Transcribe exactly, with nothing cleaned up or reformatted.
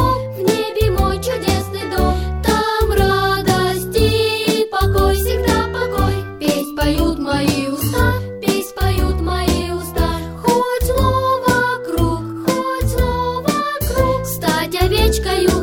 дом, в небе мой чудесный дом. Там радость и покой, всегда покой. Петь поют мои уста, петь поют мои уста. Хоть зло вокруг, хоть зло вокруг, стать овечкою